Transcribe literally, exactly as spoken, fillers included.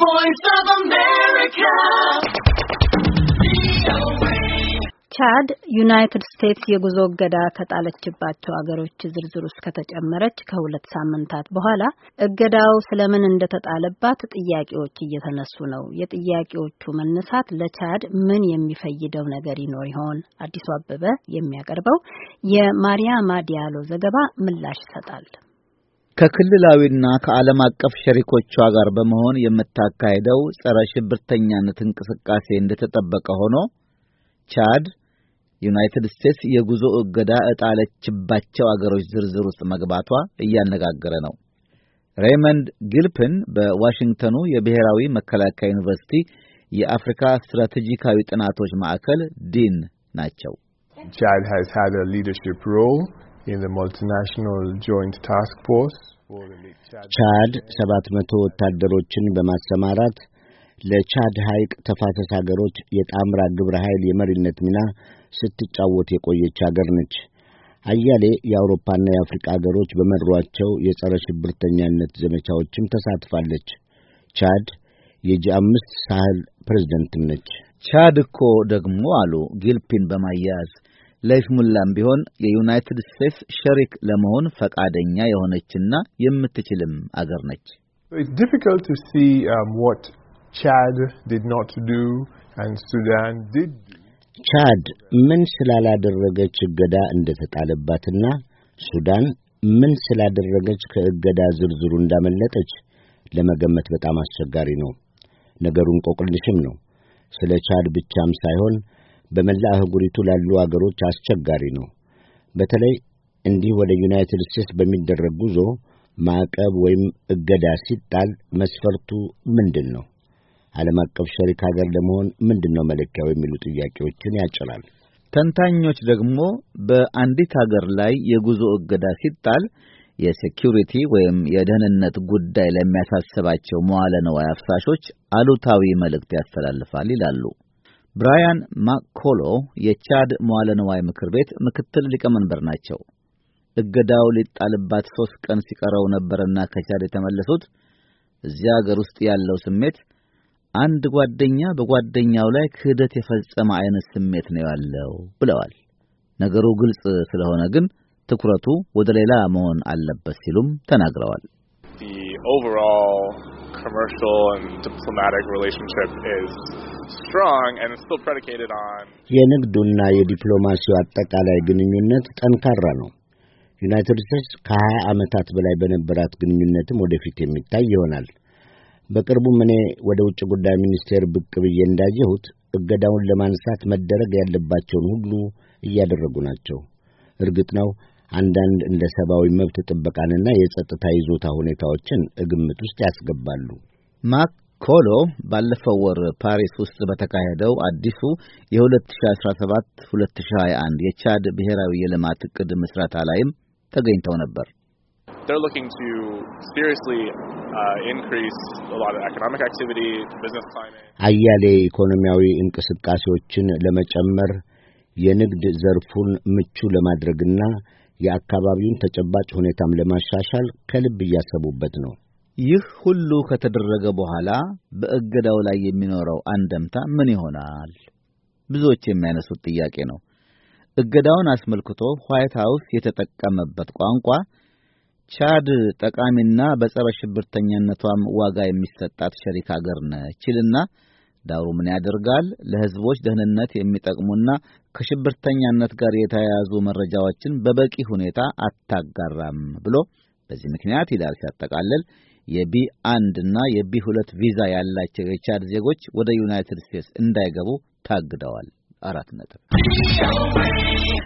voice of America. ቻድ ዩናይትድ ስቴትስ የጉዞ እገዳ ከጣለችባቸው አገሮች ዝርዝር ውስጥ ከተጨመረች ከሁለት ሳምንታት በኋላ እገዳው ስለምን እንደተጣለባት ጥያቄዎች እየተነሱ ነው። የጥያቄዎቹ መነሳት ለቻድ ምን የሚፈይደው ነገር ይኖር ይሆን? አዲሱ አበበ የሚያቀርበው የማሪያማ ዲያሎ ዘገባ ምላሽ ይሰጣል። ከክልላዊና ከዓለም አቀፍ ሸሪኮቿ ጋር በመሆን የምታካሄደው ጸረ ሽብርተኛነት እንቅስቃሴ እንደተጠበቀ ሆኖ ቻድ ዩናይትድ ስቴትስ የጉዞ እገዳ እጣለችባቸው አገሮች ዝርዝር ውስጥ መግባቷ እያነጋገረ ነው። ሬይመንድ ጊልፕን በዋሽንግተኑ የብሔራዊ መከላከያ ዩኒቨርሲቲ የአፍሪካ ስትራቴጂካዊ ጥናቶች ማዕከል ዲን ናቸው። Chad has had a leadership role in the multinational joint task force. ቻድ ሰባት መቶ ወታደሮችን በማሰማራት ለቻድ ሐይቅ ተፋሰስ ሀገሮች የጣምራ ግብረ ኃይል የመሪነት ሚና ስትጫወት የቆየች ሀገር ነች። አያሌ የአውሮፓና የአፍሪካ ሀገሮች በመሯቸው የጸረ ሽብርተኛነት ዘመቻዎችም ተሳትፋለች። ቻድ የጂ አምስት ሳህል ፕሬዝዳንትም ነች። ቻድ እኮ ደግሞ አሉ ጊልፒን በማያያዝ ለይስሙላም ቢሆን የዩናይትድ ስቴትስ ሸሪክ ለመሆን ፈቃደኛ የሆነችና የምትችልም አገር ነች። It's difficult to see um, what Chad did not do and Sudan did do. ቻድ ምን ስላላደረገች እገዳ እንደተጣለባትና ሱዳን ምን ስላደረገች ከእገዳ ዝርዝሩ እንዳመለጠች ለመገመት በጣም አስቸጋሪ ነው። ነገሩን ቆቅልሽም ነው። ስለ ቻድ ብቻም ሳይሆን በመላ አህጉሪቱ ላሉ አገሮች አስቸጋሪ ነው። በተለይ እንዲህ ወደ ዩናይትድ ስቴትስ በሚደረግ ጉዞ ማዕቀብ ወይም እገዳ ሲጣል መስፈርቱ ምንድን ነው? ዓለም አቀፍ ሸሪክ ሀገር ለመሆን ምንድነው መለኪያው የሚሉ ጥያቄዎችን ያጭራል። ተንታኞች ደግሞ በአንዲት ሀገር ላይ የጉዞ እገዳ ሲጣል የሴኩሪቲ ወይም የደህንነት ጉዳይ ለሚያሳስባቸው መዋለ ንዋይ አፍሳሾች አሉታዊ መልእክት ያስተላልፋል ይላሉ። ብራያን ማኮሎ የቻድ መዋለ ንዋይ ምክር ቤት ምክትል ሊቀመንበር ናቸው። እገዳው ሊጣልባት ሶስት ቀን ሲቀረው ነበርና ከቻድ የተመለሱት እዚያ ሀገር ውስጥ ያለው ስሜት አንድ ጓደኛ በጓደኛው ላይ ክህደት የፈጸመ አይነት ስሜት ነው ያለው ብለዋል። ነገሩ ግልጽ ስለሆነ ግን ትኩረቱ ወደ ሌላ መሆን አለበት ሲሉም ተናግረዋል። The overall commercial and diplomatic relationship is strong and it's still predicated on የንግዱና የዲፕሎማሲው አጠቃላይ ግንኙነት ጠንካራ ነው። ዩናይትድ ስቴትስ ከሀያ ዓመታት በላይ በነበራት ግንኙነትም ወደፊት የሚታይ ይሆናል። በቅርቡም እኔ ወደ ውጭ ጉዳይ ሚኒስቴር ብቅ ብዬ እንዳየሁት እገዳውን ለማንሳት መደረግ ያለባቸውን ሁሉ እያደረጉ ናቸው። እርግጥ ነው አንዳንድ እንደ ሰብአዊ መብት ጥበቃንና የጸጥታ ይዞታ ሁኔታዎችን ግምት ውስጥ ያስገባሉ። ማኮሎ ባለፈው ወር ፓሪስ ውስጥ በተካሄደው አዲሱ የ2017 2021 የቻድ ብሔራዊ የልማት ዕቅድ ምስረታ ላይም ተገኝተው ነበር። They're looking to seriously uh, increase a lot of economic activity, business climate. አያሌ ኢኮኖሚያዊ እንቅስቃሴዎችን ለመጨመር የንግድ ዘርፉን ምቹ ለማድረግና የአካባቢውን ተጨባጭ ሁኔታም ለማሻሻል ከልብ እያሰቡበት ነው። ይህ ሁሉ ከተደረገ በኋላ በእገዳው ላይ የሚኖረው አንደምታ ምን ይሆናል? ብዙዎች የሚያነሱት ጥያቄ ነው። እገዳውን አስመልክቶ ዋይት ሃውስ የተጠቀመበት ቋንቋ ቻድ ጠቃሚና በጸረ ሽብርተኛነቷም ዋጋ የሚሰጣት ሸሪክ ሀገር ነችልና ዳሩ ምን ያደርጋል ለህዝቦች ደህንነት የሚጠቅሙና ከሽብርተኛነት ጋር የተያያዙ መረጃዎችን በበቂ ሁኔታ አታጋራም ብሎ በዚህ ምክንያት ይላል ሲያጠቃልል የቢ አንድ እና የቢ ሁለት ቪዛ ያላቸው የቻድ ዜጎች ወደ ዩናይትድ ስቴትስ እንዳይገቡ ታግደዋል። አራት ነጥብ